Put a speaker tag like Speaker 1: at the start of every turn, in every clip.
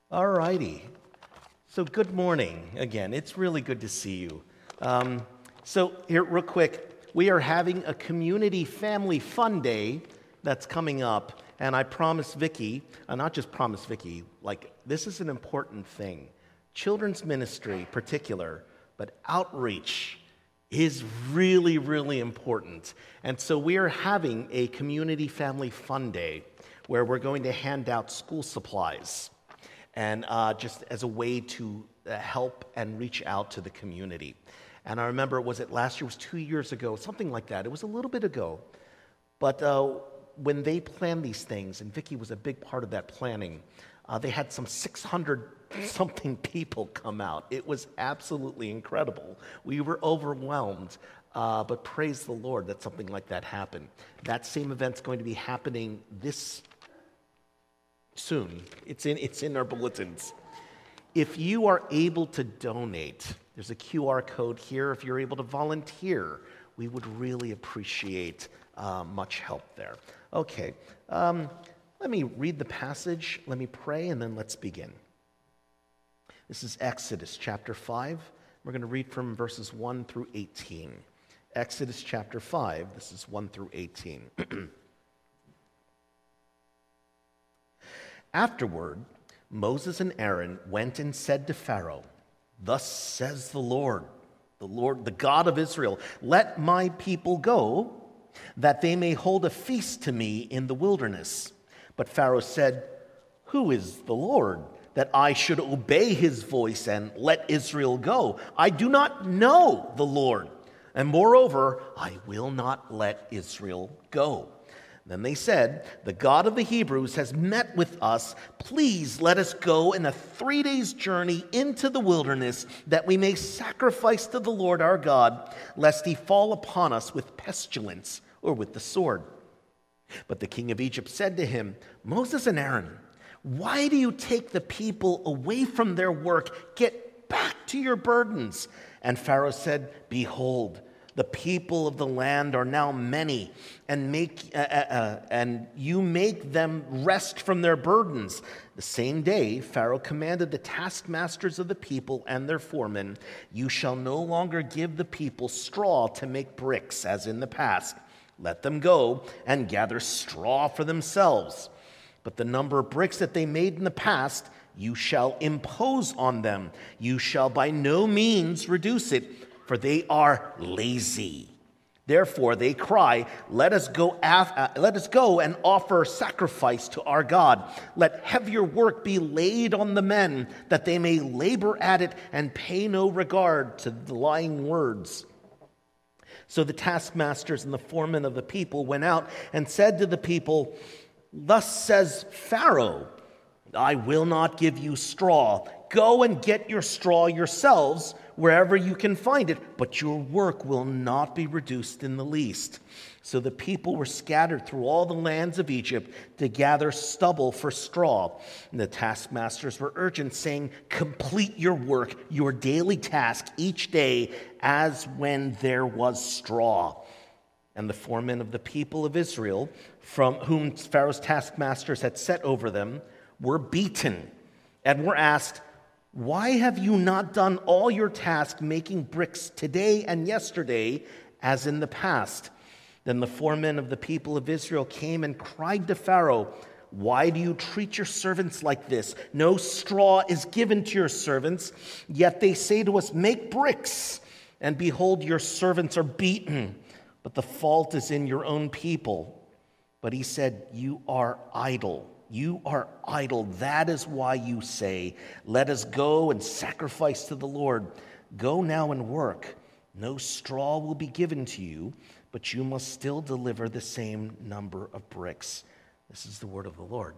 Speaker 1: All righty. So good morning again. It's really good to see you. So here, real quick, we are having a community family fun day that's coming up, and I promised Vicky, not just promised Vicky, like this is an important thing. Children's ministry, particular, but outreach is really, really important. And so we are having a community family fun day where we're going to hand out school supplies. And just as a way to help and reach out to the community. And I remember, was it last year? It was 2 years ago, something like that. It was a little bit ago. But when they planned these things, and Vicki was a big part of that planning, they had some 600-something people come out. It was absolutely incredible. We were overwhelmed, but praise the Lord that something like that happened. That same event's going to be happening this soon. It's in our bulletins. If you are able to donate, there's a QR code here. If you're able to volunteer, we would really appreciate much help there. Okay, let me read the passage, let me pray, and then let's begin. This is Exodus chapter 5. We're going to read from verses 1 through 18. Exodus chapter 5, this is 1 through 18. Afterward, Moses and Aaron went and said to Pharaoh, "Thus says the Lord, the God of Israel, let my people go, that they may hold a feast to me in the wilderness." But Pharaoh said, "Who is the Lord, that I should obey his voice and let Israel go? I do not know the Lord, and moreover, I will not let Israel go." Then they said, "The God of the Hebrews has met with us. Please let us go in a 3 days' journey into the wilderness, that we may sacrifice to the Lord our God, lest he fall upon us with pestilence or with the sword." But the king of Egypt said to him, "Moses and Aaron, why do you take the people away from their work? Get back to your burdens." And Pharaoh said, "Behold, the people of the land are now many, and you make them rest from their burdens." The same day, Pharaoh commanded the taskmasters of the people and their foremen, "You shall no longer give the people straw to make bricks, as in the past. Let them go and gather straw for themselves. But the number of bricks that they made in the past, you shall impose on them. You shall by no means reduce it, for they are lazy. Therefore they cry, let us go and offer sacrifice to our God. Let heavier work be laid on the men, that they may labor at it and pay no regard to the lying words." So the taskmasters and the foremen of the people went out and said to the people, "Thus says Pharaoh, I will not give you straw. Go and get your straw yourselves wherever you can find it, but your work will not be reduced in the least." So the people were scattered through all the lands of Egypt to gather stubble for straw. And the taskmasters were urgent, saying, "Complete your work, your daily task each day, as when there was straw." And the foremen of the people of Israel, from whom Pharaoh's taskmasters had set over them, were beaten and were asked, "Why have you not done all your task making bricks today and yesterday as in the past?" Then the foremen of the people of Israel came and cried to Pharaoh, "Why do you treat your servants like this? No straw is given to your servants, yet they say to us, 'Make bricks.' And behold, your servants are beaten, but the fault is in your own people." But he said, "You are idle. You are idle. That is why you say, 'Let us go and sacrifice to the Lord.' Go now and work. No straw will be given to you, but you must still deliver the same number of bricks." This is the word of the Lord.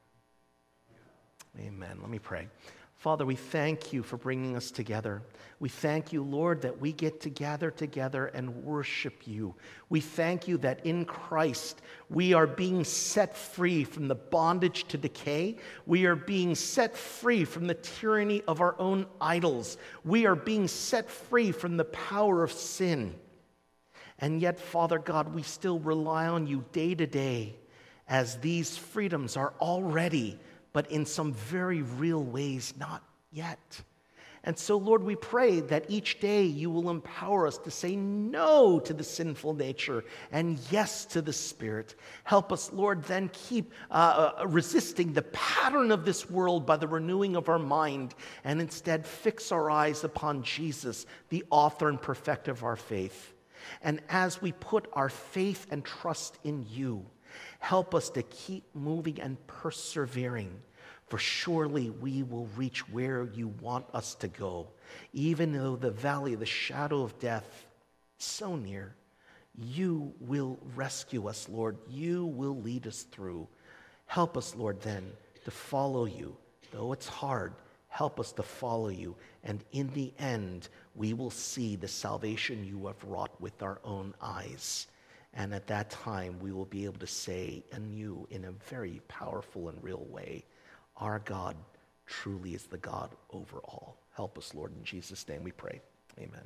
Speaker 1: Amen. Let me pray. Father, we thank you for bringing us together. We thank you, Lord, that we get to gather together and worship you. We thank you that in Christ we are being set free from the bondage to decay. We are being set free from the tyranny of our own idols. We are being set free from the power of sin. And yet, Father God, we still rely on you day to day, as these freedoms are already but in some very real ways, not yet. And so, Lord, we pray that each day you will empower us to say no to the sinful nature and yes to the Spirit. Help us, Lord, then keep resisting the pattern of this world by the renewing of our mind and instead fix our eyes upon Jesus, the author and perfecter of our faith. And as we put our faith and trust in you, help us to keep moving and persevering. For surely we will reach where you want us to go, even though the valley of the shadow of death is so near. You will rescue us, Lord. You will lead us through. Help us, Lord, then to follow you. Though it's hard, help us to follow you. And in the end, we will see the salvation you have wrought with our own eyes. And at that time, we will be able to say anew in a very powerful and real way, our God truly is the God over all. Help us, Lord, in Jesus' name we pray. Amen.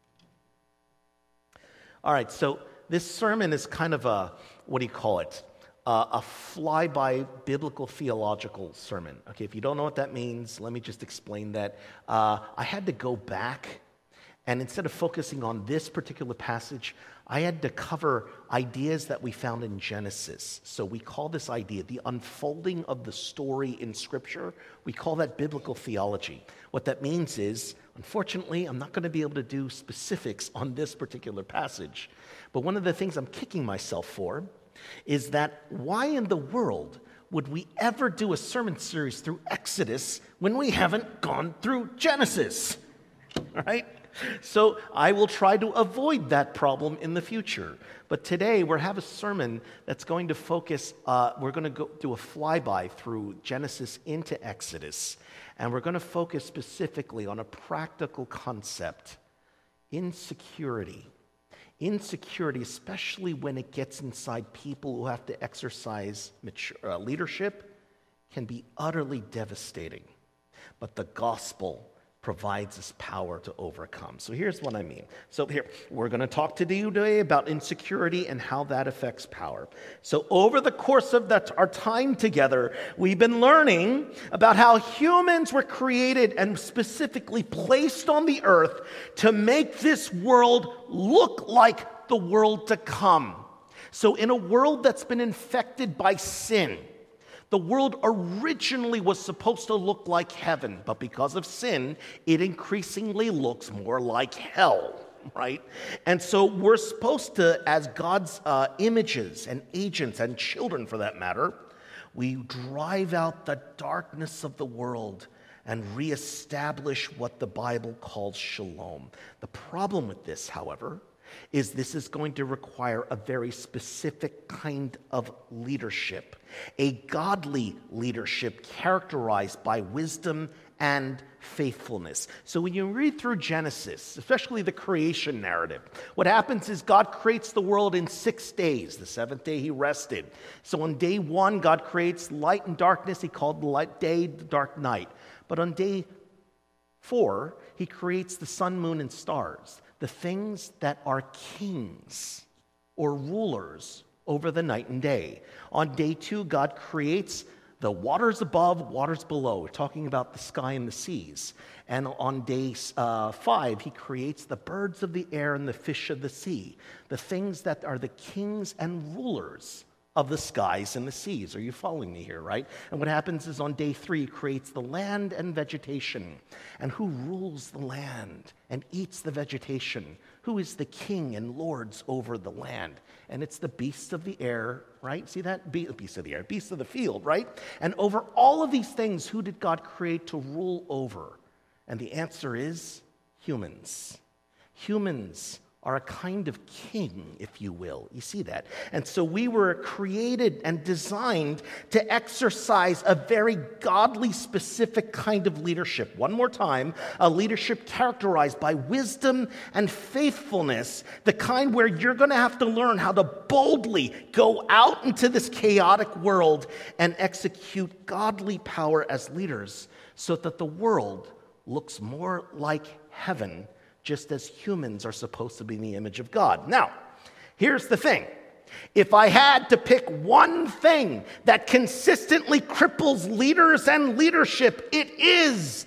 Speaker 1: All right, so this sermon is kind of a, a flyby biblical theological sermon. Okay, if you don't know what that means, let me just explain that. I had to go back, and instead of focusing on this particular passage, I had to cover ideas that we found in Genesis. So we call this idea the unfolding of the story in Scripture. We call that biblical theology. What that means is, unfortunately, I'm not going to be able to do specifics on this particular passage. But one of the things I'm kicking myself for is that why in the world would we ever do a sermon series through Exodus when we haven't gone through Genesis? Right? So I will try to avoid that problem in the future. But today we'll have a sermon that's going to focus, we're going to go do a flyby through Genesis into Exodus. And we're going to focus specifically on a practical concept, insecurity. Insecurity, especially when it gets inside people who have to exercise leadership, can be utterly devastating. But the gospel provides us power to overcome. So here's what I mean. So here, we're going to talk to you today about insecurity and how that affects power. So over the course of our time together, we've been learning about how humans were created and specifically placed on the earth to make this world look like the world to come. So in a world that's been infected by sin, the world originally was supposed to look like heaven, but because of sin, it increasingly looks more like hell, right? And so we're supposed to, as God's images and agents and children for that matter, we drive out the darkness of the world and reestablish what the Bible calls shalom. The problem with this, however, is this is going to require a very specific kind of leadership, a godly leadership characterized by wisdom and faithfulness. So when you read through Genesis, especially the creation narrative, what happens is God creates the world in 6 days. The seventh day he rested. So on day 1, God creates light and darkness. He called the light day, the dark night. But on day 4, he creates the sun, moon, and stars, the things that are kings or rulers over the night and day. On day 2, God creates the waters above, waters below. We're talking about the sky and the seas. And on day 5, he creates the birds of the air and the fish of the sea, the things that are the kings and rulers of the skies and the seas. Are you following me here, right? And what happens is on day 3, he creates the land and vegetation. And who rules the land and eats the vegetation? Who is the king and lords over the land? And it's the beasts of the air, right? See that? Beasts of the air, beasts of the field, right? And over all of these things, who did God create to rule over? And the answer is humans. Humans are a kind of king, if you will. You see that? And so we were created and designed to exercise a very godly, specific kind of leadership. One more time, a leadership characterized by wisdom and faithfulness, the kind where you're going to have to learn how to boldly go out into this chaotic world and execute godly power as leaders so that the world looks more like heaven, just as humans are supposed to be in the image of God. Now, here's the thing. If I had to pick one thing that consistently cripples leaders and leadership, it is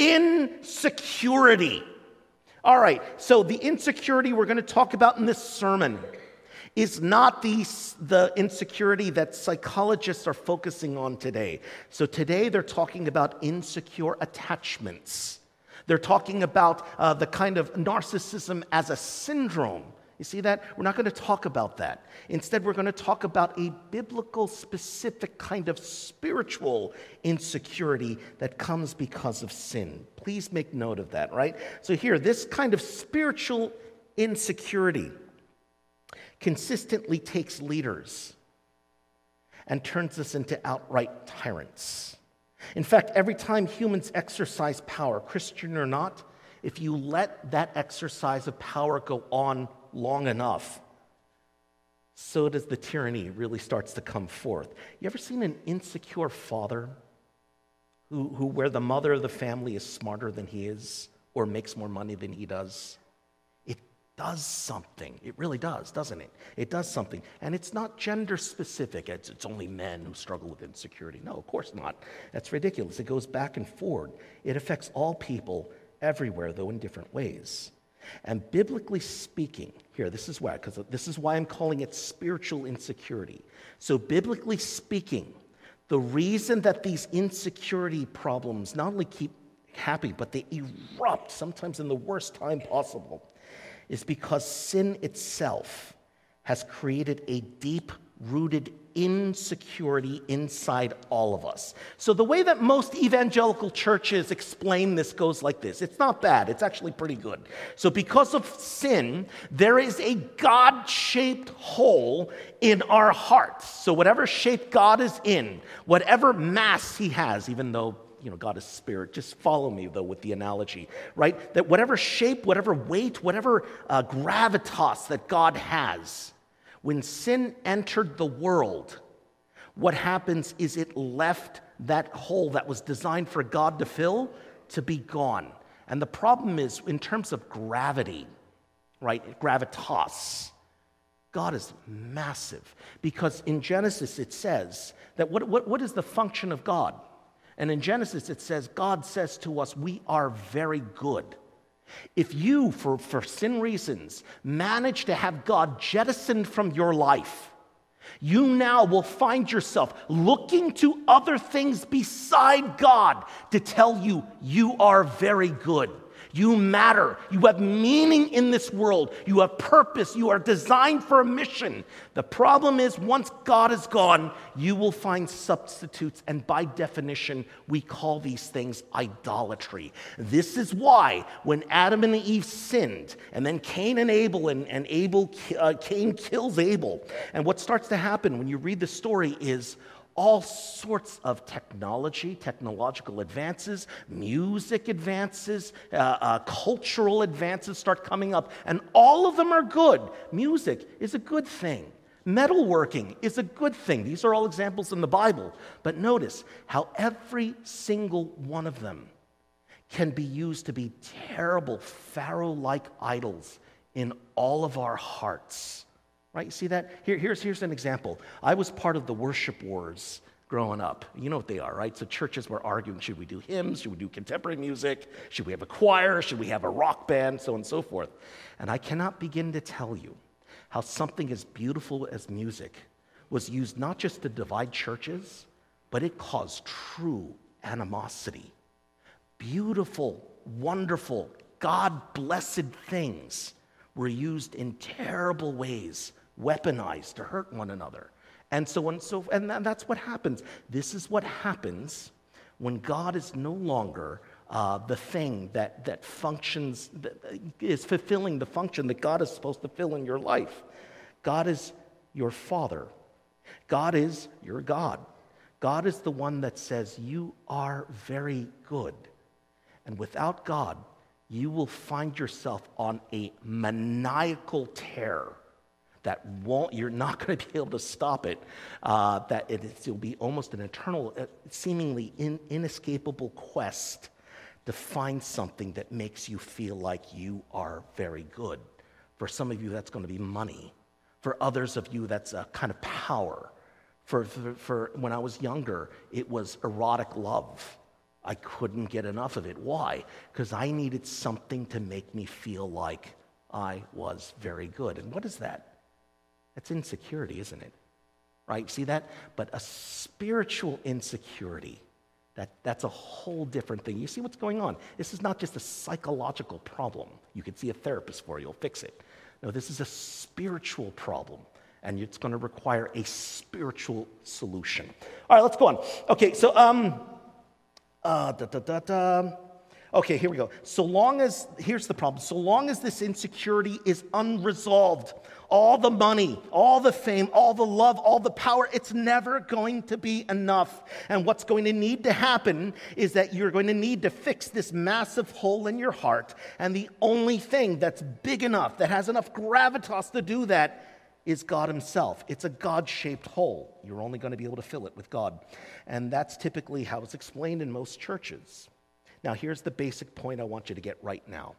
Speaker 1: insecurity. All right, so the insecurity we're going to talk about in this sermon is not the insecurity that psychologists are focusing on today. So today they're talking about insecure attachments. They're talking about the kind of narcissism as a syndrome. You see that? We're not going to talk about that. Instead, we're going to talk about a biblical, specific kind of spiritual insecurity that comes because of sin. Please make note of that, right? So here, this kind of spiritual insecurity consistently takes leaders and turns us into outright tyrants. In fact, every time humans exercise power, Christian or not, if you let that exercise of power go on long enough, so does the tyranny really starts to come forth. You ever seen an insecure father who where the mother of the family is smarter than he is or makes more money than he does? It does something. It really does, doesn't it? It does something. And it's not gender specific. It's only men who struggle with insecurity. No, of course not. That's ridiculous. It goes back and forward. It affects all people everywhere, though in different ways. And biblically speaking, here, this is why, because this is why I'm calling it spiritual insecurity. So biblically speaking, the reason that these insecurity problems not only keep happening, but they erupt sometimes in the worst time possible, is because sin itself has created a deep-rooted insecurity inside all of us. So the way that most evangelical churches explain this goes like this. It's not bad. It's actually pretty good. So because of sin, there is a God-shaped hole in our hearts. So whatever shape God is in, whatever mass he has, even though God is spirit. Just follow me, though, with the analogy, right? That whatever shape, whatever weight, whatever gravitas that God has, when sin entered the world, what happens is it left that hole that was designed for God to fill to be gone. And the problem is, in terms of gravity, right, gravitas, God is massive. Because in Genesis it says that what is the function of God? And in Genesis it says, God says to us, we are very good. If you, for sin reasons, manage to have God jettisoned from your life, you now will find yourself looking to other things beside God to tell you, you are very good. You matter. You have meaning in this world. You have purpose. You are designed for a mission. The problem is, once God is gone, you will find substitutes, and by definition, we call these things idolatry. This is why when Adam and Eve sinned, and then Cain and Abel, and Cain kills Abel, and what starts to happen when you read the story is all sorts of technological advances, music advances, cultural advances start coming up, and all of them are good. Music is a good thing. Metalworking is a good thing. These are all examples in the Bible. But notice how every single one of them can be used to be terrible, Pharaoh-like idols in all of our hearts. Right? You see that? Here's an example. I was part of the worship wars growing up. You know what they are, right? So churches were arguing, should we do hymns? Should we do contemporary music? Should we have a choir? Should we have a rock band? So on and so forth. And I cannot begin to tell you how something as beautiful as music was used not just to divide churches, but it caused true animosity. Beautiful, wonderful, God-blessed things were used in terrible ways, weaponized to hurt one another. And that's what happens. This is what happens when God is no longer the thing that functions, that is fulfilling the function that God is supposed to fill in your life. God is your Father. God is your God. God is the one that says, you are very good. And without God, you will find yourself on a maniacal tear that you're not going to be able to stop it, it'll be almost an eternal, seemingly inescapable quest to find something that makes you feel like you are very good. For some of you, that's going to be money. For others of you, that's a kind of power. For when I was younger, it was erotic love. I couldn't get enough of it. Why? Because I needed something to make me feel like I was very good. And what is that? That's insecurity, isn't it? Right? See that? But a spiritual insecurity, that's a whole different thing. You see what's going on? This is not just a psychological problem. You could see a therapist for it, you'll fix it. No, this is a spiritual problem, and it's going to require a spiritual solution. All right, let's go on. Okay, so, okay, here we go. Here's the problem. So long as this insecurity is unresolved, all the money, all the fame, all the love, all the power, it's never going to be enough. And what's going to need to happen is that you're going to need to fix this massive hole in your heart. And the only thing that's big enough, that has enough gravitas to do that, is God himself. It's a God-shaped hole. You're only going to be able to fill it with God. And that's typically how it's explained in most churches. Now, here's the basic point I want you to get right now.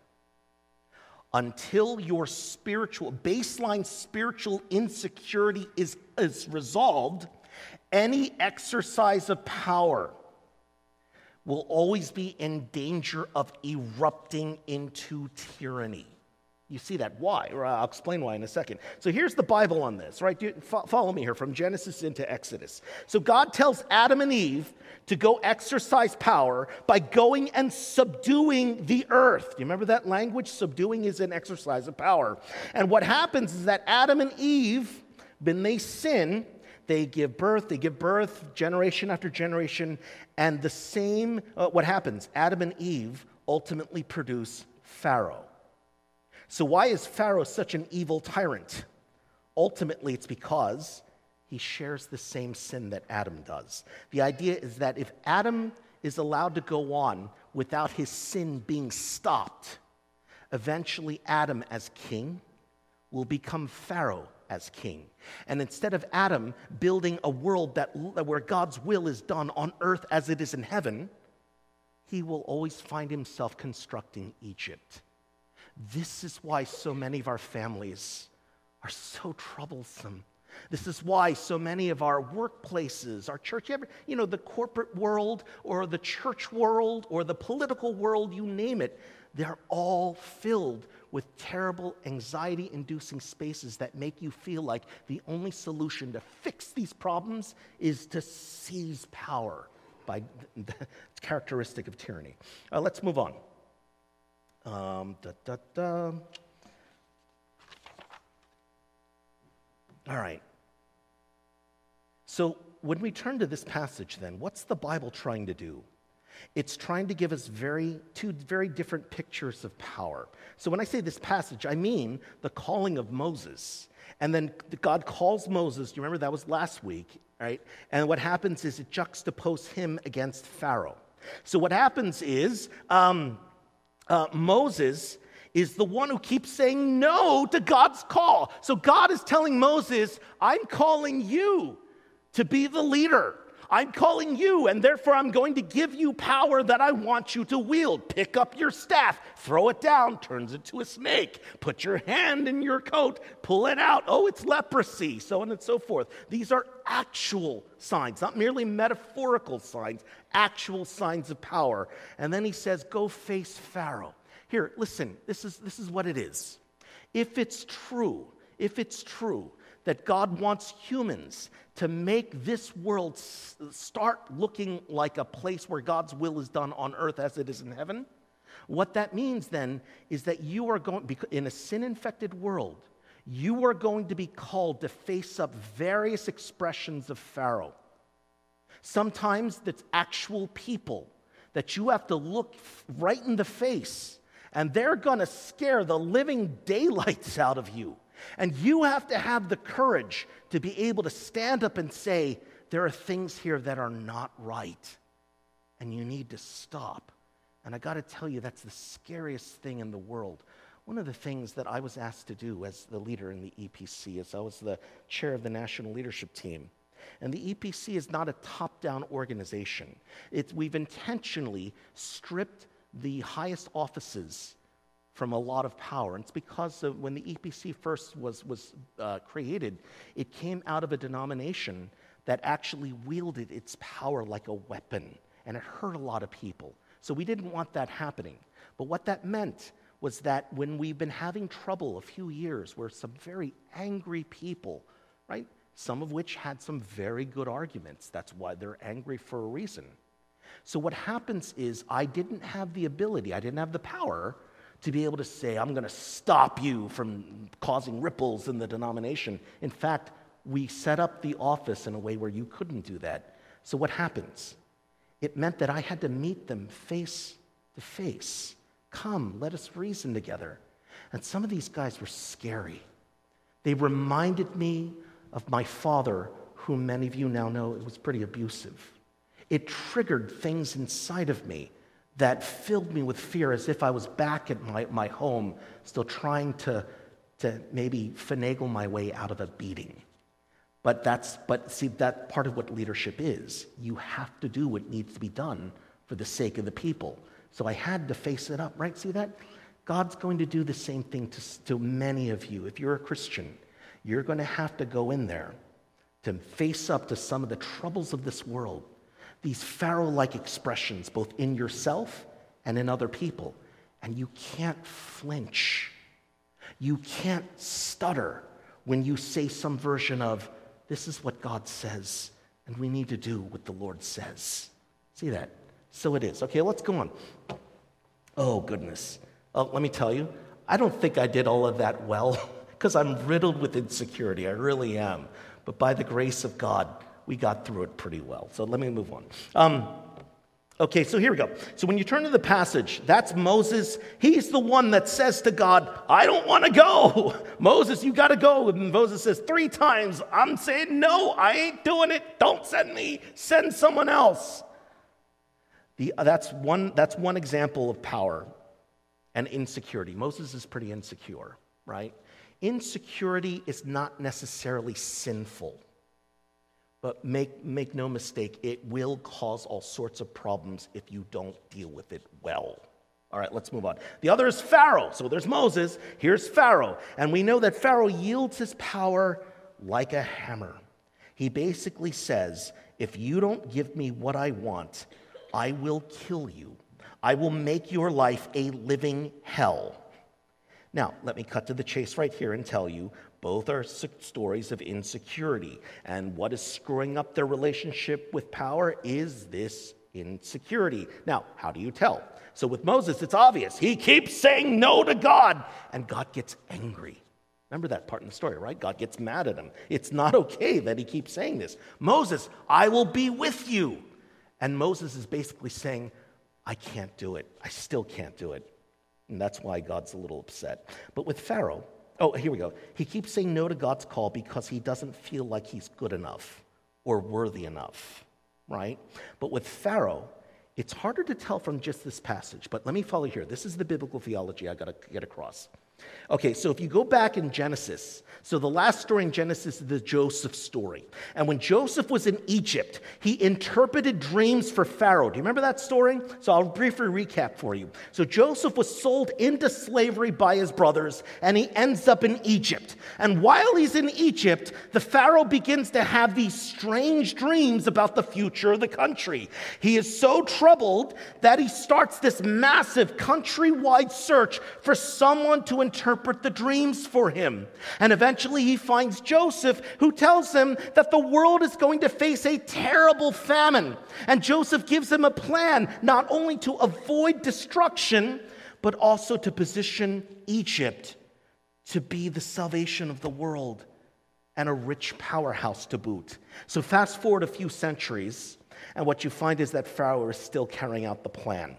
Speaker 1: Until your baseline spiritual insecurity is resolved, any exercise of power will always be in danger of erupting into tyranny. You see that. Why? I'll explain why in a second. So here's the Bible on this, right? Follow me here from Genesis into Exodus. So God tells Adam and Eve to go exercise power by going and subduing the earth. Do you remember that language? Subduing is an exercise of power. And what happens is that Adam and Eve, when they sin, they give birth generation after generation, and the same, what happens? Adam and Eve ultimately produce Pharaoh. So why is Pharaoh such an evil tyrant? Ultimately, it's because he shares the same sin that Adam does. The idea is that if Adam is allowed to go on without his sin being stopped, eventually Adam as king will become Pharaoh as king. And instead of Adam building a world where God's will is done on earth as it is in heaven, he will always find himself constructing Egypt. This is why so many of our families are so troublesome. This is why so many of our workplaces, our church, the corporate world or the church world or the political world, you name it, they're all filled with terrible anxiety-inducing spaces that make you feel like the only solution to fix these problems is to seize power by the characteristic of tyranny. Let's move on. All right. So when we turn to this passage then, what's the Bible trying to do? It's trying to give us two very different pictures of power. So when I say this passage, I mean the calling of Moses. And then God calls Moses, do you remember that was last week, right? And what happens is it juxtaposes him against Pharaoh. So what happens is Moses is the one who keeps saying no to God's call. So God is telling Moses, I'm calling you to be the leader. I'm calling you, and therefore I'm going to give you power that I want you to wield. Pick up your staff, throw it down, turns into a snake. Put your hand in your coat, pull it out. Oh, it's leprosy, so on and so forth. These are actual signs, not merely metaphorical signs, actual signs of power. And then he says, go face Pharaoh. Here, listen, this is what it is. If it's true that God wants humans to make this world start looking like a place where God's will is done on earth as it is in heaven, what that means then is that you are going, in a sin-infected world, you are going to be called to face up various expressions of Pharaoh. Sometimes that's actual people that you have to look right in the face, and they're going to scare the living daylights out of you. And you have to have the courage to be able to stand up and say, there are things here that are not right, and you need to stop. And I got to tell you, that's the scariest thing in the world. One of the things that I was asked to do as the leader in the EPC is I was the chair of the national leadership team. And the EPC is not a top-down organization. We've intentionally stripped the highest offices from a lot of power. And it's because of when the EPC first was created, it came out of a denomination that actually wielded its power like a weapon, and it hurt a lot of people. So we didn't want that happening. But what that meant was that when we've been having trouble a few years, where some very angry people, right, some of which had some very good arguments, that's why they're angry for a reason. So what happens is I didn't have the ability, I didn't have the power to be able to say, I'm going to stop you from causing ripples in the denomination. In fact, we set up the office in a way where you couldn't do that. So what happens? It meant that I had to meet them face to face. Come, let us reason together. And some of these guys were scary. They reminded me of my father, whom many of you now know was pretty abusive. It triggered things inside of me that filled me with fear, as if I was back at my home, still trying to maybe finagle my way out of a beating. But see, that part of what leadership is. You have to do what needs to be done for the sake of the people. So I had to face it up, right? See that? God's going to do the same thing to many of you. If you're a Christian, you're going to have to go in there to face up to some of the troubles of this world. These Pharaoh-like expressions, both in yourself and in other people. And you can't flinch. You can't stutter when you say some version of, this is what God says, and we need to do what the Lord says. See that? So it is. Okay, let's go on. Oh, goodness. Let me tell you, I don't think I did all of that well, because I'm riddled with insecurity. I really am. But by the grace of God, we got through it pretty well. So let me move on. Okay, so here we go. So when you turn to the passage, that's Moses. He's the one that says to God, I don't want to go. Moses, you got to go. And Moses says 3 times, I'm saying, no, I ain't doing it. Don't send me. Send someone else. That's one example of power and insecurity. Moses is pretty insecure, right? Insecurity is not necessarily sinful. But make no mistake, it will cause all sorts of problems if you don't deal with it well. All right, let's move on. The other is Pharaoh. So there's Moses, here's Pharaoh. And we know that Pharaoh yields his power like a hammer. He basically says, if you don't give me what I want, I will kill you. I will make your life a living hell. Now, let me cut to the chase right here and tell you, both are stories of insecurity. And what is screwing up their relationship with power is this insecurity. Now, how do you tell? So with Moses, it's obvious. He keeps saying no to God, and God gets angry. Remember that part in the story, right? God gets mad at him. It's not okay that he keeps saying this. Moses, I will be with you. And Moses is basically saying, I can't do it. I still can't do it. And that's why God's a little upset. But with Pharaoh, oh, here we go. He keeps saying no to God's call because he doesn't feel like he's good enough or worthy enough, right? But with Pharaoh, it's harder to tell from just this passage, but let me follow here. This is the biblical theology I got to get across. Okay, so if you go back in Genesis, so the last story in Genesis is the Joseph story. And when Joseph was in Egypt, he interpreted dreams for Pharaoh. Do you remember that story? So I'll briefly recap for you. So Joseph was sold into slavery by his brothers, and he ends up in Egypt. And while he's in Egypt, the Pharaoh begins to have these strange dreams about the future of the country. He is so troubled that he starts this massive countrywide search for someone to interpret the dreams for him. And eventually he finds Joseph, who tells him that the world is going to face a terrible famine. And Joseph gives him a plan, not only to avoid destruction, but also to position Egypt to be the salvation of the world and a rich powerhouse to boot. So fast forward a few centuries, and what you find is that Pharaoh is still carrying out the plan.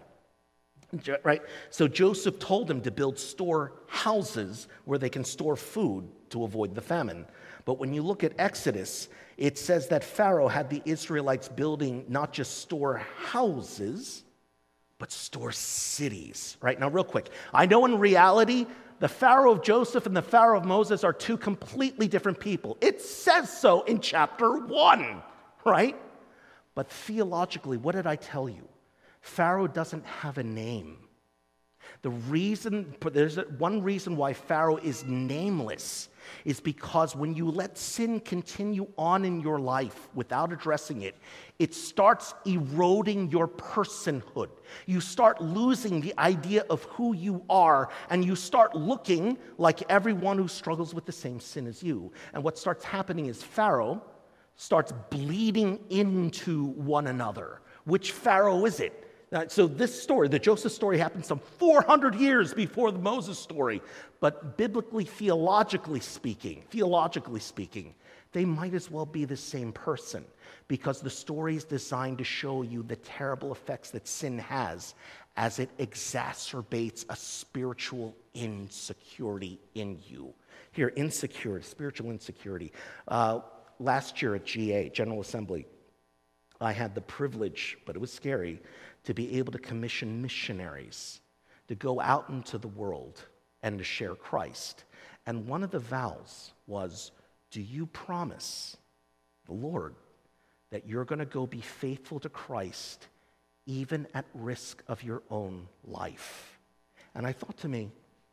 Speaker 1: Right? So Joseph told him to build storehouses where they can store food to avoid the famine. But when you look at Exodus, it says that Pharaoh had the Israelites building not just storehouses, but store cities. Right? Now, real quick, I know in reality, the Pharaoh of Joseph and the Pharaoh of Moses are two completely different people. It says so in chapter 1, right? But theologically, what did I tell you? Pharaoh doesn't have a name. There's one reason why Pharaoh is nameless is because when you let sin continue on in your life without addressing it, it starts eroding your personhood. You start losing the idea of who you are, and you start looking like everyone who struggles with the same sin as you. And what starts happening is Pharaoh starts bleeding into one another. Which Pharaoh is it? So this story, the Joseph story, happened some 400 years before the Moses story. But biblically, theologically speaking, they might as well be the same person, because the story is designed to show you the terrible effects that sin has as it exacerbates a spiritual insecurity in you. Here, insecurity, spiritual insecurity. Last year at GA, General Assembly, I had the privilege, but it was scary, to be able to commission missionaries to go out into the world and to share Christ. And one of the vows was, do you promise the Lord that you're going to go be faithful to Christ even at risk of your own life? And I thought to me,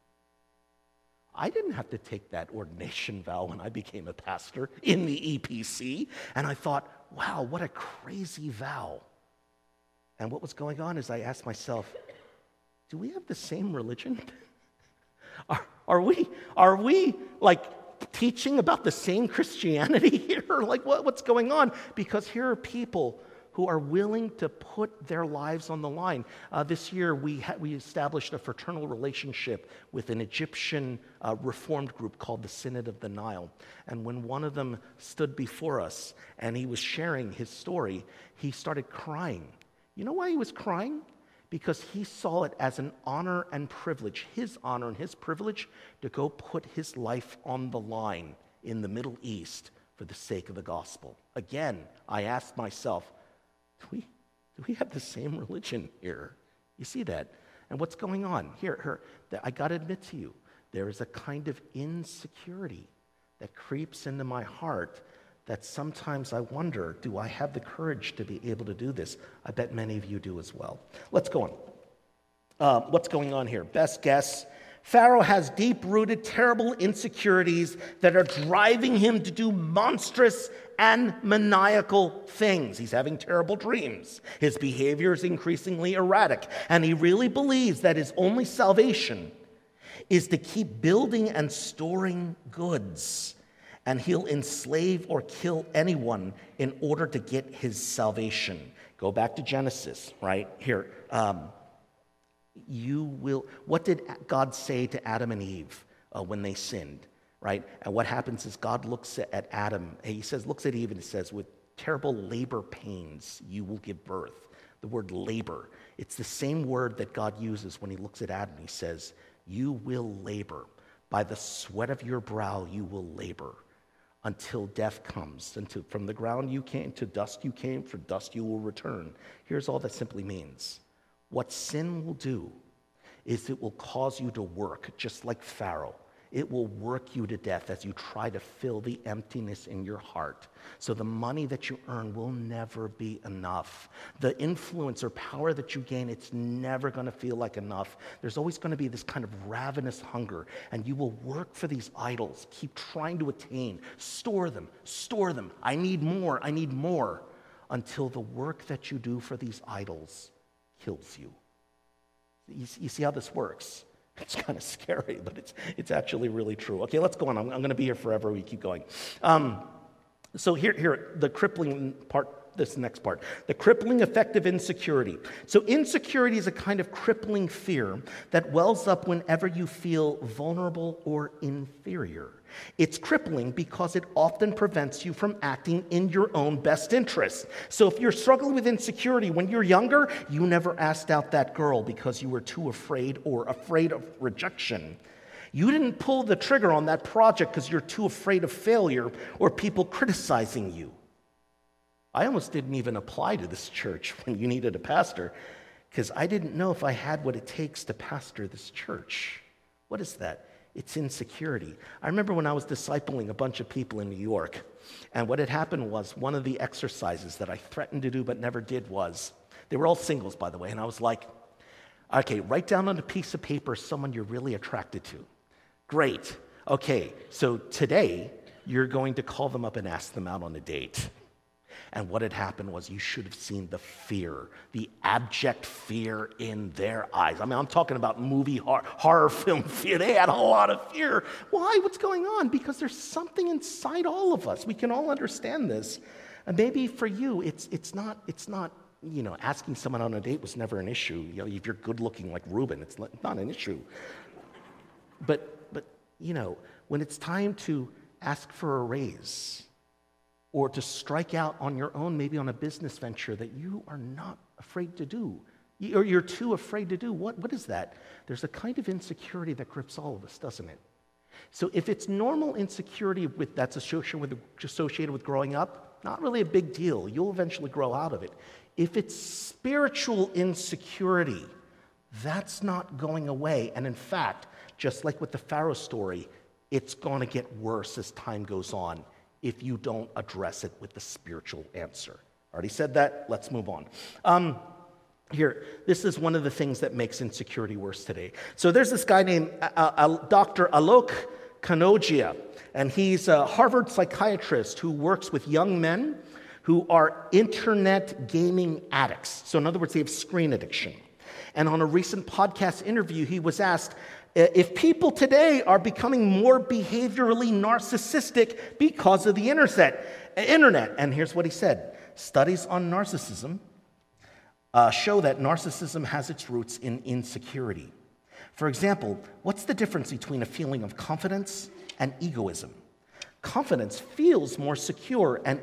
Speaker 1: I didn't have to take that ordination vow when I became a pastor in the EPC. And I thought, wow, what a crazy vow. And what was going on is I asked myself, do we have the same religion? Are we like teaching about the same Christianity here? Like what's going on? Because here are people who are willing to put their lives on the line. This year, we established a fraternal relationship with an Egyptian Reformed group called the Synod of the Nile. And when one of them stood before us and he was sharing his story, he started crying. You know why he was crying? Because he saw it as an honor and privilege, his honor and his privilege, to go put his life on the line in the Middle East for the sake of the gospel. Again, I asked myself, do we have the same religion here? You see that? And what's going on? Here, I got to admit to you, there is a kind of insecurity that creeps into my heart that sometimes I wonder, do I have the courage to be able to do this? I bet many of you do as well. Let's go on. What's going on here? Best guess. Pharaoh has deep-rooted, terrible insecurities that are driving him to do monstrous and maniacal things. He's having terrible dreams. His behavior is increasingly erratic, and he really believes that his only salvation is to keep building and storing goods, and he'll enslave or kill anyone in order to get his salvation. Go back to Genesis, right? Here, what did God say to Adam and Eve when they sinned, right? And what happens is God looks at Adam, and looks at Eve, and he says, with terrible labor pains you will give birth. The word labor, it's the same word that God uses when he looks at Adam. He says, you will labor. By the sweat of your brow you will labor until death comes. From the ground you came, to dust you came, for dust you will return. Here's all that simply means. What sin will do is it will cause you to work just like Pharaoh. It will work you to death as you try to fill the emptiness in your heart. So the money that you earn will never be enough. The influence or power that you gain, it's never going to feel like enough. There's always going to be this kind of ravenous hunger, and you will work for these idols, keep trying to attain, store them. I need more, until the work that you do for these idols kills you. You see how this works? It's kind of scary, but it's actually really true. Okay, let's go on. I'm going to be here forever. We keep going. So here, the crippling part, this next part. The crippling effect of insecurity. So insecurity is a kind of crippling fear that wells up whenever you feel vulnerable or inferior. It's crippling because it often prevents you from acting in your own best interest. So if you're struggling with insecurity when you're younger, you never asked out that girl because you were too afraid or afraid of rejection. You didn't pull the trigger on that project because you're too afraid of failure or people criticizing you. I almost didn't even apply to this church when you needed a pastor because I didn't know if I had what it takes to pastor this church. What is that? It's insecurity. I remember when I was discipling a bunch of people in New York, and what had happened was one of the exercises that I threatened to do but never did was, they were all singles, by the way, and I was like, Okay, write down on a piece of paper someone you're really attracted to. Great. Okay, so today you're going to call them up and ask them out on a date. And what had happened was you should have seen the fear, the abject fear in their eyes. I mean, I'm talking about movie horror film fear. They had a lot of fear. Why? What's going on? Because there's something inside all of us. We can all understand this. And maybe for you, it's not, asking someone on a date was never an issue. If you're good looking like Reuben, it's not an issue. But when it's time to ask for a raise, or to strike out on your own, maybe on a business venture that you are not afraid to do, or you're too afraid to do. What is that? There's a kind of insecurity that grips all of us, doesn't it? So if it's normal insecurity that's associated with growing up, not really a big deal. You'll eventually grow out of it. If it's spiritual insecurity, that's not going away. And in fact, just like with the Pharaoh story, it's going to get worse as time goes on if you don't address it with the spiritual answer. Already said that, let's move on. Here, this is one of the things that makes insecurity worse today. So there's this guy named Dr. Alok Kanodia, and he's a Harvard psychiatrist who works with young men who are internet gaming addicts. So in other words, they have screen addiction. And on a recent podcast interview, he was asked, if people today are becoming more behaviorally narcissistic because of the internet. And here's what he said. Studies on narcissism show that narcissism has its roots in insecurity. For example, what's the difference between a feeling of confidence and egoism? Confidence feels more secure and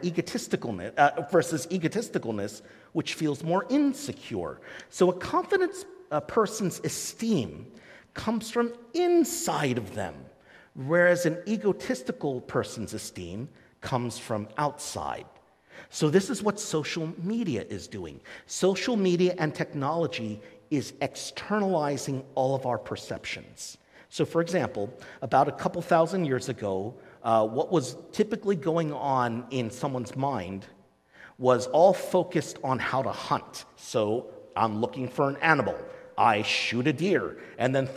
Speaker 1: versus egotisticalness, which feels more insecure. So a confident person's esteem comes from inside of them, whereas an egotistical person's esteem comes from outside. So this is what social media is doing. Social media and technology is externalizing all of our perceptions. So for example, about a couple thousand years ago, what was typically going on in someone's mind was all focused on how to hunt. So I'm looking for an animal. I shoot a deer, and then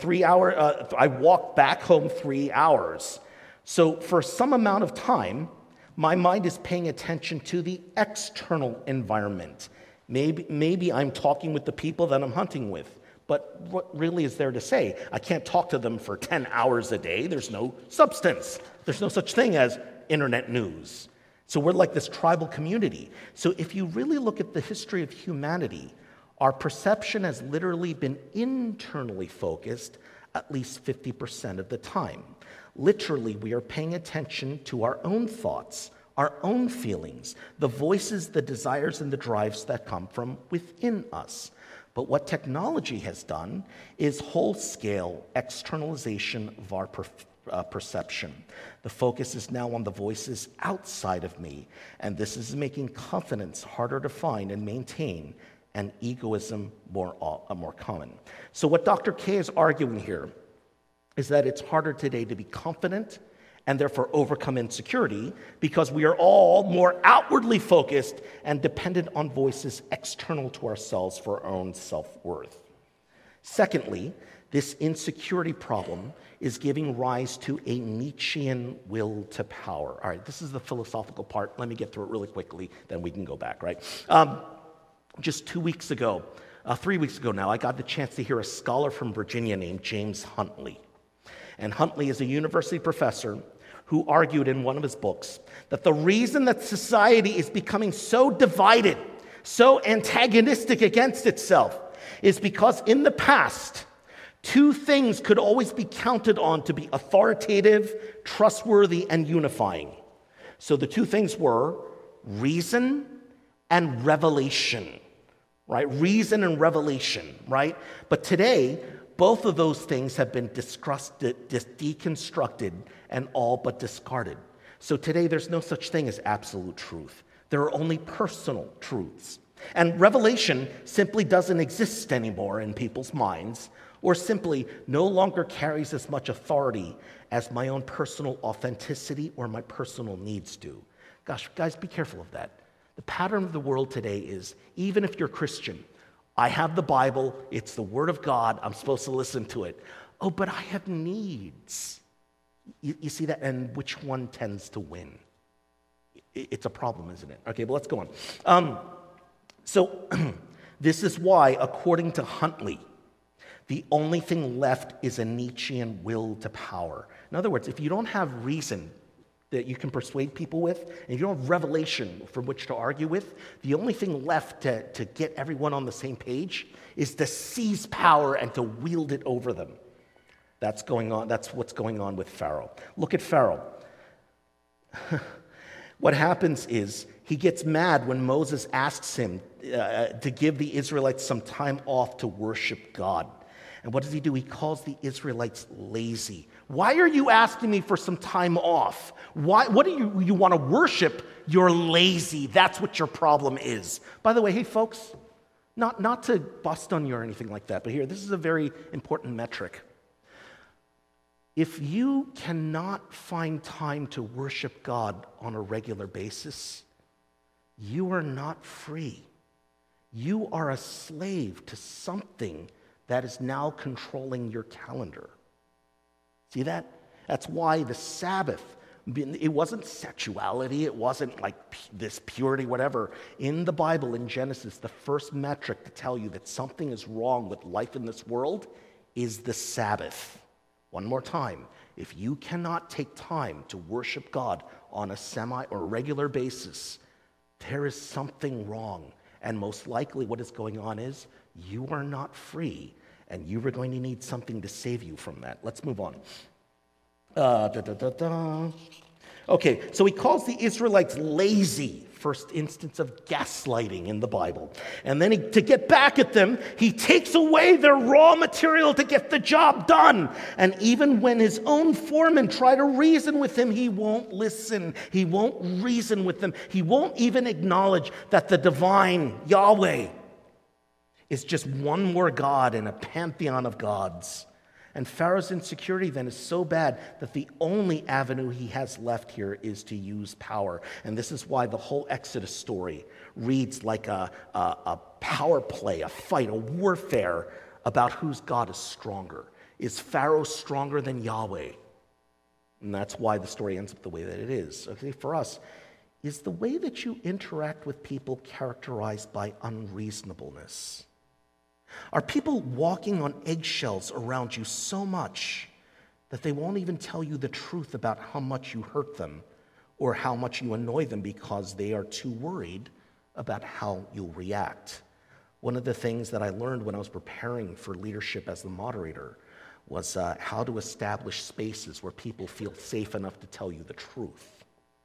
Speaker 1: I walk back home 3 hours. So for some amount of time, my mind is paying attention to the external environment. Maybe I'm talking with the people that I'm hunting with, but what really is there to say? I can't talk to them for 10 hours a day. There's no substance. There's no such thing as internet news. So we're like this tribal community. So if you really look at the history of humanity, our perception has literally been internally focused at least 50% of the time. Literally, we are paying attention to our own thoughts, our own feelings, the voices, the desires, and the drives that come from within us. But what technology has done is whole-scale externalization of our perception. The focus is now on the voices outside of me, and this is making confidence harder to find and maintain, and egoism more common. So what Dr. K is arguing here is that it's harder today to be confident and therefore overcome insecurity because we are all more outwardly focused and dependent on voices external to ourselves for our own self-worth. Secondly, this insecurity problem is giving rise to a Nietzschean will to power. All right, this is the philosophical part. Let me get through it really quickly, then we can go back, right? Just 3 weeks ago now, I got the chance to hear a scholar from Virginia named James Huntley. And Huntley is a university professor who argued in one of his books that the reason that society is becoming so divided, so antagonistic against itself, is because in the past, two things could always be counted on to be authoritative, trustworthy, and unifying. So the two things were reason and revelation, right? Reason and revelation, right? But today, both of those things have been deconstructed and all but discarded. So today, there's no such thing as absolute truth. There are only personal truths. And revelation simply doesn't exist anymore in people's minds, or simply no longer carries as much authority as my own personal authenticity or my personal needs do. Gosh, guys, be careful of that. The pattern of the world today is, even if you're Christian, I have the Bible. It's the Word of God. I'm supposed to listen to it. Oh, but I have needs. You see that? And which one tends to win? It's a problem, isn't it? Okay, but let's go on. So this is why, according to Huntley, the only thing left is a Nietzschean will to power. In other words, if you don't have reason that you can persuade people with, and you don't have revelation from which to argue with, the only thing left to get everyone on the same page is to seize power and to wield it over them. That's going on. That's what's going on with Pharaoh. Look at Pharaoh. What happens is he gets mad when Moses asks him to give the Israelites some time off to worship God. And what does he do? He calls the Israelites lazy. Why are you asking me for some time off? What do you want to worship? You're lazy. That's what your problem is. By the way, hey folks, not to bust on you or anything like that, but here, this is a very important metric. If you cannot find time to worship God on a regular basis, you are not free. You are a slave to something that is now controlling your calendar. See that? That's why the Sabbath, it wasn't sexuality, it wasn't like this purity, whatever. In the Bible, in Genesis, the first metric to tell you that something is wrong with life in this world is the Sabbath. One more time, if you cannot take time to worship God on a semi or regular basis, there is something wrong. And most likely what is going on is you are not free, and you are going to need something to save you from that. Let's move on. Okay, so he calls the Israelites lazy, first instance of gaslighting in the Bible. And then to get back at them, he takes away their raw material to get the job done. And even when his own foremen try to reason with him, he won't listen. He won't reason with them. He won't even acknowledge that the divine Yahweh is just one more God in a pantheon of gods. And Pharaoh's insecurity then is so bad that the only avenue he has left here is to use power. And this is why the whole Exodus story reads like a power play, a fight, a warfare about whose God is stronger. Is Pharaoh stronger than Yahweh? And that's why the story ends up the way that it is. Okay, for us, is the way that you interact with people characterized by unreasonableness? Are people walking on eggshells around you so much that they won't even tell you the truth about how much you hurt them or how much you annoy them because they are too worried about how you'll react? One of the things that I learned when I was preparing for leadership as the moderator was how to establish spaces where people feel safe enough to tell you the truth.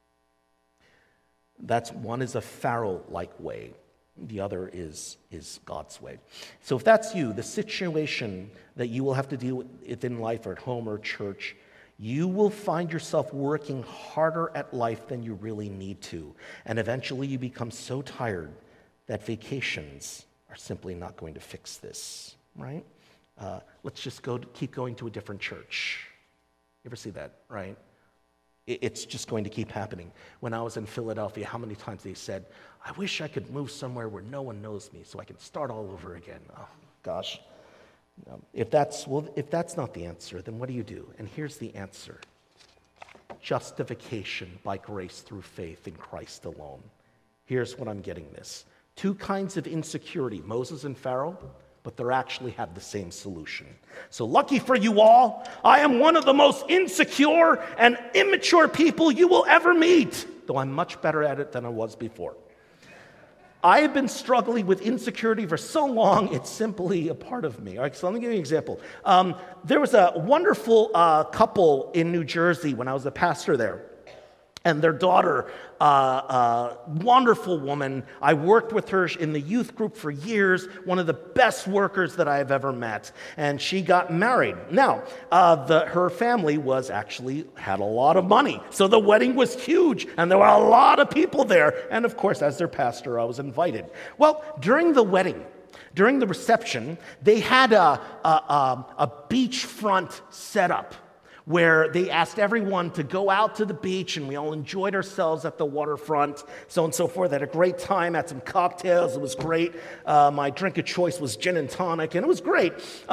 Speaker 1: That's one is a Pharaoh-like way. The other is God's way. So if that's you, the situation that you will have to deal with in life or at home or church, you will find yourself working harder at life than you really need to. And eventually you become so tired that vacations are simply not going to fix this, right? Let's just keep going to a different church. You ever see that, right? It's just going to keep happening. When I was in Philadelphia, how many times they said, I wish I could move somewhere where no one knows me so I can start all over again. Oh, gosh. If that's not the answer, then what do you do? And here's the answer. Justification by grace through faith in Christ alone. Here's what I'm getting this. Two kinds of insecurity, Moses and Pharaoh, but they actually have the same solution. So lucky for you all, I am one of the most insecure and immature people you will ever meet, though I'm much better at it than I was before. I have been struggling with insecurity for so long, it's simply a part of me. All right, so let me give you an example. There was a wonderful couple in New Jersey when I was a pastor there. And their daughter, wonderful woman. I worked with her in the youth group for years, one of the best workers that I have ever met. And she got married. Now, her family had a lot of money. So the wedding was huge, and there were a lot of people there. And of course, as their pastor, I was invited. Well, during the wedding, during the reception, they had a beachfront setup where they asked everyone to go out to the beach, and we all enjoyed ourselves at the waterfront, so on and so forth. Had a great time, had some cocktails. It was great. My drink of choice was gin and tonic, and it was great.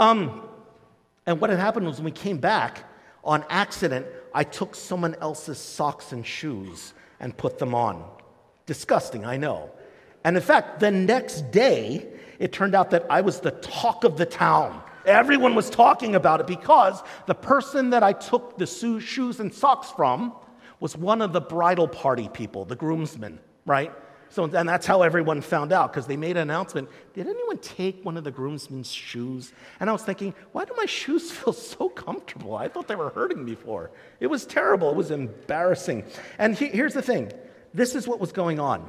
Speaker 1: And what had happened was when we came back, on accident, I took someone else's socks and shoes and put them on. Disgusting, I know. And in fact, the next day, it turned out that I was the talk of the town. Everyone was talking about it because the person that I took the shoes and socks from was one of the bridal party people, the groomsmen, right? So, and that's how everyone found out, because they made an announcement. Did anyone take one of the groomsmen's shoes? And I was thinking, why do my shoes feel so comfortable? I thought they were hurting before. It was terrible. It was embarrassing. And here's the thing. This is what was going on.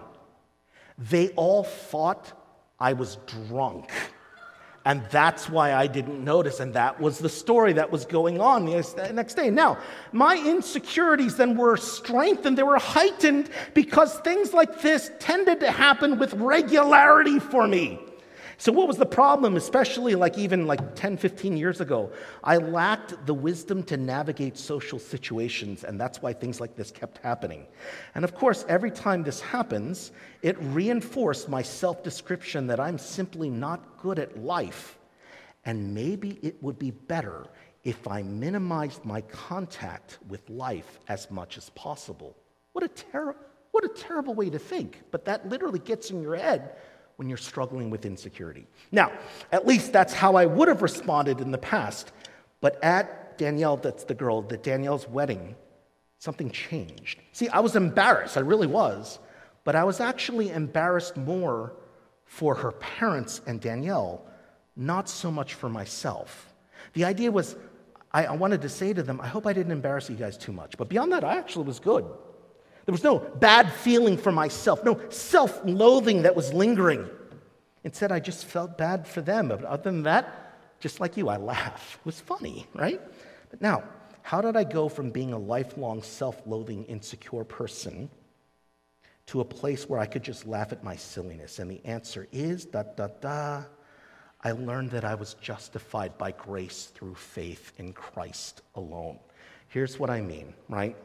Speaker 1: They all thought I was drunk. And that's why I didn't notice. And that was the story that was going on the next day. Now, my insecurities then were strengthened. They were heightened because things like this tended to happen with regularity for me. So what was the problem, especially even 10, 15 years ago? I lacked the wisdom to navigate social situations, and that's why things like this kept happening. And of course, every time this happens, it reinforced my self-description that I'm simply not good at life. And maybe it would be better if I minimized my contact with life as much as possible. What a terrible way to think, but that literally gets in your head when you're struggling with insecurity. Now, at least that's how I would have responded in the past. But at Danielle, that's the girl, at Danielle's wedding, something changed. See, I was embarrassed, I really was, but I was actually embarrassed more for her parents and Danielle, not so much for myself. The idea was, I wanted to say to them, I hope I didn't embarrass you guys too much. But beyond that, I actually was good. There was no bad feeling for myself, no self-loathing that was lingering. Instead, I just felt bad for them. But other than that, just like you, I laughed. It was funny, right? But now, how did I go from being a lifelong self-loathing, insecure person to a place where I could just laugh at my silliness? And the answer is, I learned that I was justified by grace through faith in Christ alone. Here's what I mean, right?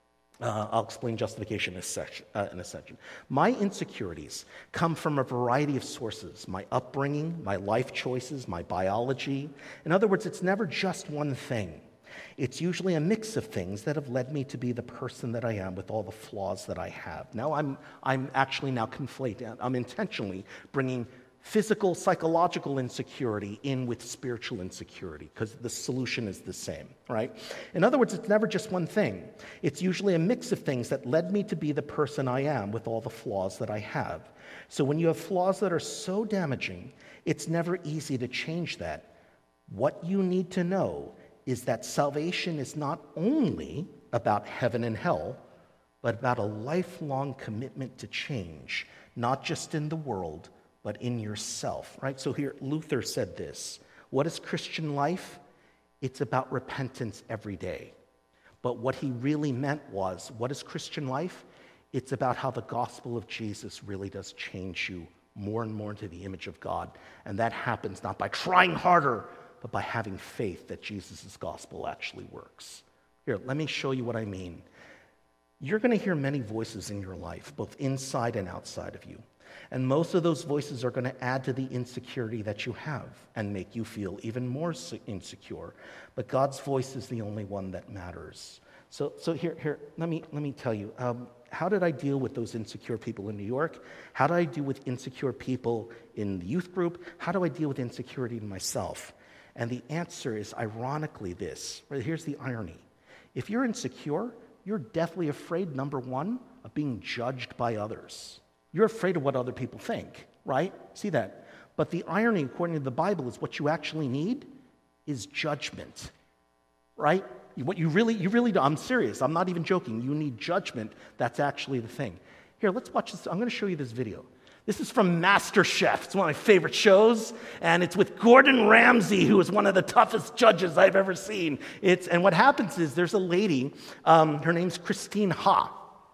Speaker 1: I'll explain justification in a section. My insecurities come from a variety of sources: my upbringing, my life choices, my biology. In other words, it's never just one thing. It's usually a mix of things that have led me to be the person that I am with all the flaws that I have. Now, I'm actually now conflating. I'm intentionally bringing physical, psychological insecurity in with spiritual insecurity, because the solution is the same, right? In other words, it's never just one thing. It's usually a mix of things that led me to be the person I am with all the flaws that I have. So when you have flaws that are so damaging, it's never easy to change that. What you need to know is that salvation is not only about heaven and hell, but about a lifelong commitment to change, not just in the world, but in yourself, right? So here, Luther said this: what is Christian life? It's about repentance every day. But what he really meant was, what is Christian life? It's about how the gospel of Jesus really does change you more and more into the image of God. And that happens not by trying harder, but by having faith that Jesus' gospel actually works. Here, let me show you what I mean. You're going to hear many voices in your life, both inside and outside of you. And most of those voices are going to add to the insecurity that you have and make you feel even more insecure. But God's voice is the only one that matters. So here, let me tell you, how did I deal with those insecure people in New York? How do I deal with insecure people in the youth group? How do I deal with insecurity in myself? And the answer is ironically this. Here's the irony. If you're insecure, you're deathly afraid, number one, of being judged by others. You're afraid of what other people think, right? See that? But the irony, according to the Bible, is what you actually need is judgment, right? What you really do. I'm serious. I'm not even joking. You need judgment. That's actually the thing. Here, let's watch this. I'm going to show you this video. This is from MasterChef. It's one of my favorite shows, and it's with Gordon Ramsay, who is one of the toughest judges I've ever seen. And what happens is there's a lady, her name's Christine Ha.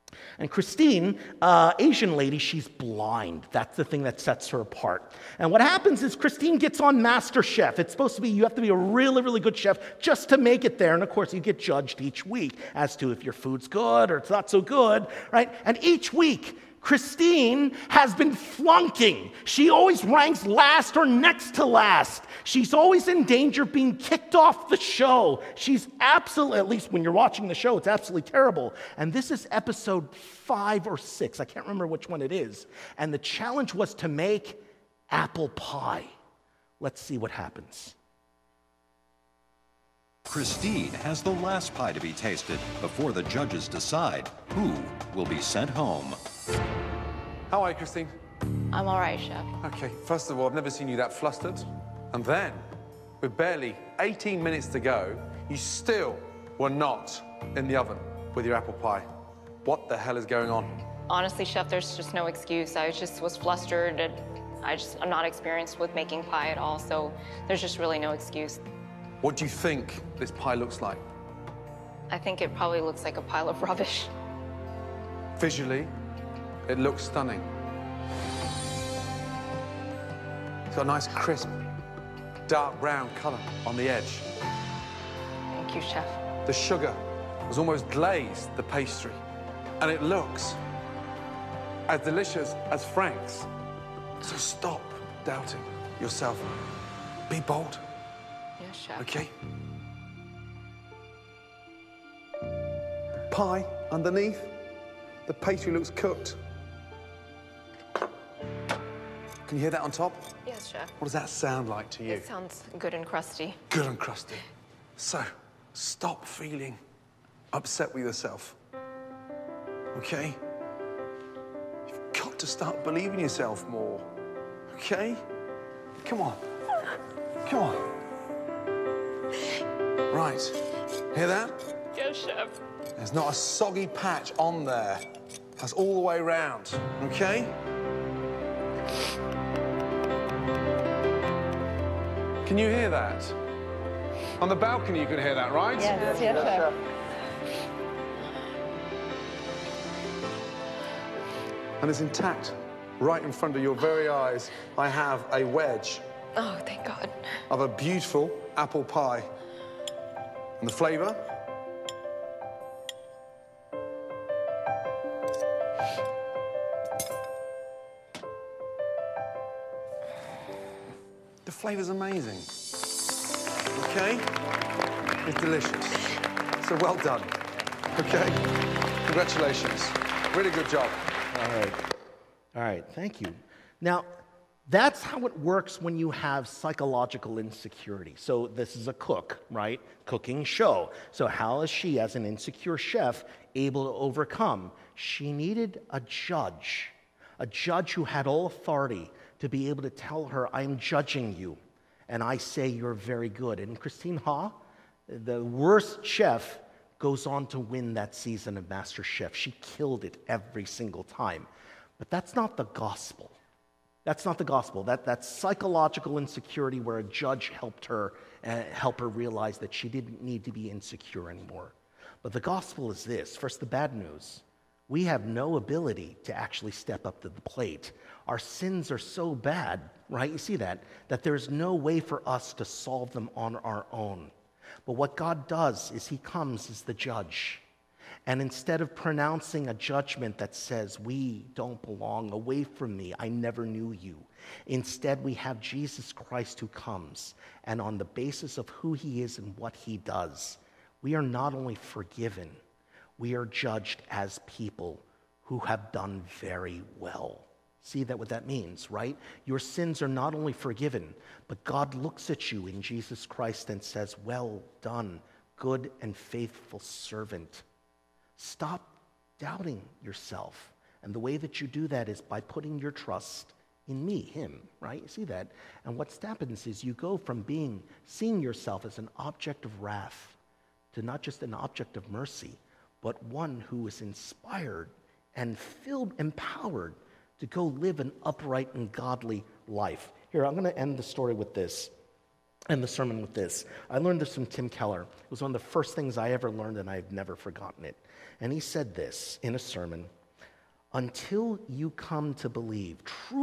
Speaker 1: And Christine, Asian lady, she's blind. That's the thing that sets her apart. And what happens is Christine gets on MasterChef. It's supposed to be, you have to be a really, really good chef just to make it there. And of course, you get judged each week as to if your food's good or it's not so good, right? And each week, Christine has been flunking. She always ranks last or next to last. She's always in danger of being kicked off the show. She's absolutely, at least when you're watching the show, it's absolutely terrible. And this is episode 5 or 6. I can't remember which one it is. And the challenge was to make apple pie. Let's see what happens.
Speaker 2: Christine has the last pie to be tasted before the judges decide who will be sent home.
Speaker 3: How are you, Christine?
Speaker 4: I'm all right, Chef.
Speaker 3: Okay, first of all, I've never seen you that flustered. And then, with barely 18 minutes to go, you still were not in the oven with your apple pie. What the hell is going on?
Speaker 4: Honestly, Chef, there's just no excuse. I just was flustered, and I'm not experienced with making pie at all, so there's just really no excuse.
Speaker 3: What do you think this pie looks like?
Speaker 4: I think it probably looks like a pile of rubbish.
Speaker 3: Visually, it looks stunning. It's got a nice, crisp, dark brown color on the edge.
Speaker 4: Thank you, Chef.
Speaker 3: The sugar has almost glazed the pastry, and it looks as delicious as Frank's. So stop doubting yourself. Be bold.
Speaker 4: Yes, Chef.
Speaker 3: Okay. Pie underneath. The pastry looks cooked. Can you hear that on top?
Speaker 4: Yes, Chef.
Speaker 3: What does that sound like to you?
Speaker 4: It sounds good and crusty.
Speaker 3: Good and crusty. So, stop feeling upset with yourself. Okay? You've got to start believing yourself more. Okay? Come on. Come on. Right. Hear that?
Speaker 4: Yes, Chef.
Speaker 3: There's not a soggy patch on there. That's all the way around. Okay? Can you hear that? On the balcony, you can hear that, right?
Speaker 4: Yes, Chef.
Speaker 3: And it's intact. Right in front of your very eyes, I have a wedge
Speaker 4: Oh, thank God.
Speaker 3: of a beautiful apple pie. And the flavor? The flavor's amazing. Okay? It's delicious. So well done. Okay? Congratulations. Really good job.
Speaker 1: All right, thank you. Now, that's how it works when you have psychological insecurity. So this is a cook, right? Cooking show. So how is she, as an insecure chef, able to overcome? She needed a judge who had all authority to be able to tell her, I'm judging you, and I say you're very good. And Christine Ha, the worst chef, goes on to win that season of MasterChef. She killed it every single time. But that's not the gospel. That's not the gospel. That's psychological insecurity where a judge helped her realize that she didn't need to be insecure anymore. But the gospel is this. First, the bad news. We have no ability to actually step up to the plate. Our sins are so bad, right? You see that there's no way for us to solve them on our own. But what God does is he comes as the judge. And instead of pronouncing a judgment that says, we don't belong, away from me, I never knew you, instead we have Jesus Christ who comes. And on the basis of who he is and what he does, we are not only forgiven, we are judged as people who have done very well. See that what that means, right? Your sins are not only forgiven, but God looks at you in Jesus Christ and says, well done, good and faithful servant. Stop doubting yourself. And the way that you do that is by putting your trust in me, him, right? You see that? And what happens is you go from seeing yourself as an object of wrath to not just an object of mercy, but one who is inspired and empowered to go live an upright and godly life. Here, I'm going to end the story with this. end the sermon with this. I learned this from Tim Keller. It was one of the first things I ever learned, and I've never forgotten it. And he said this in a sermon: until you come to believe,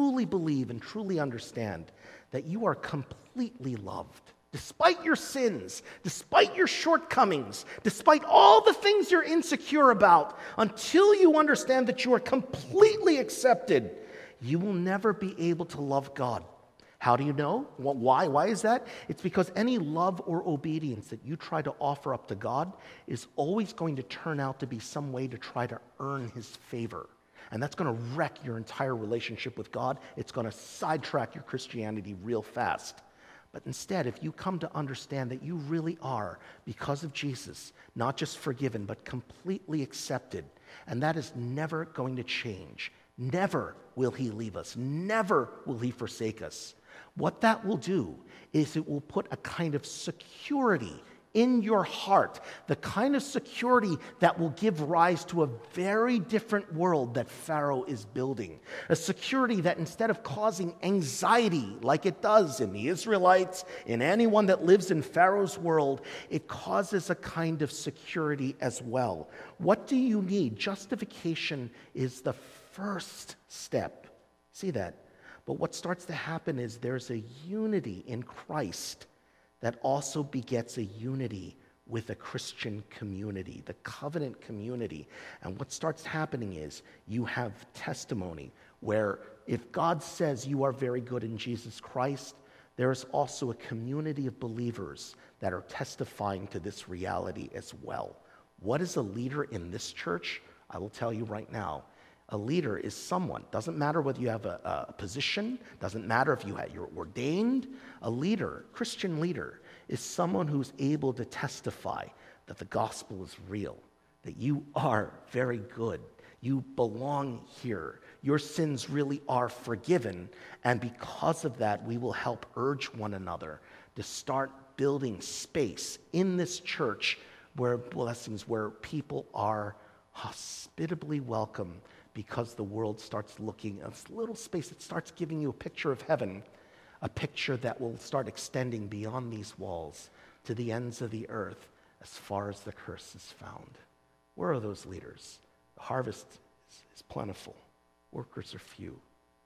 Speaker 1: and truly understand that you are completely loved, despite your sins, despite your shortcomings, despite all the things you're insecure about, until you understand that you are completely accepted, you will never be able to love God. How do you know? Well, why? Why is that? It's because any love or obedience that you try to offer up to God is always going to turn out to be some way to try to earn his favor. And that's going to wreck your entire relationship with God. It's going to sidetrack your Christianity real fast. But instead, if you come to understand that you really are, because of Jesus, not just forgiven, but completely accepted, and that is never going to change. Never will he leave us. Never will he forsake us. What that will do is it will put a kind of security in your heart, the kind of security that will give rise to a very different world that Pharaoh is building. A security that, instead of causing anxiety like it does in the Israelites, in anyone that lives in Pharaoh's world, it causes a kind of security as well. What do you need? Justification is the first step. See that? But what starts to happen is there's a unity in Christ that also begets a unity with a Christian community, the covenant community. And what starts happening is you have testimony where if God says you are very good in Jesus Christ, there is also a community of believers that are testifying to this reality as well. What is a leader in this church? I will tell you right now. A leader is someone, doesn't matter whether you have a position, doesn't matter if you're ordained. A leader, Christian leader, is someone who's able to testify that the gospel is real, that you are very good, you belong here, your sins really are forgiven, and because of that, we will help urge one another to start building space in this church where blessings, where people are hospitably welcome, because the world starts looking at this little space. It starts giving you a picture of heaven, a picture that will start extending beyond these walls to the ends of the earth as far as the curse is found. Where are those leaders? The harvest is plentiful. Workers are few.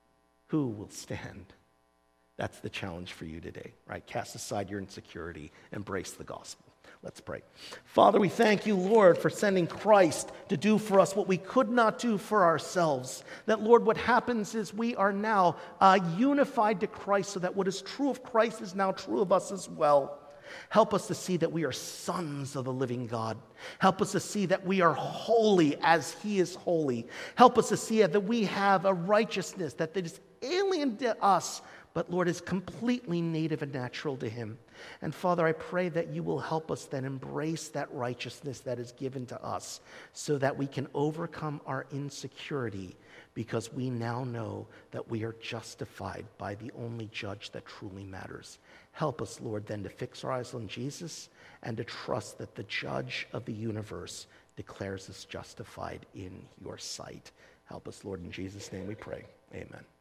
Speaker 1: Who will stand? That's the challenge for you today, right? Cast aside your insecurity, embrace the gospel. Let's pray. Father, we thank you, Lord, for sending Christ to do for us what we could not do for ourselves. That, Lord, what happens is we are now unified to Christ, so that what is true of Christ is now true of us as well. Help us to see that we are sons of the living God. Help us to see that we are holy as he is holy. Help us to see that we have a righteousness that is alien to us, but Lord, is completely native and natural to him. And Father, I pray that you will help us then embrace that righteousness that is given to us, so that we can overcome our insecurity, because we now know that we are justified by the only judge that truly matters. Help us, Lord, then to fix our eyes on Jesus and to trust that the judge of the universe declares us justified in your sight. Help us, Lord, in Jesus' name we pray. Amen.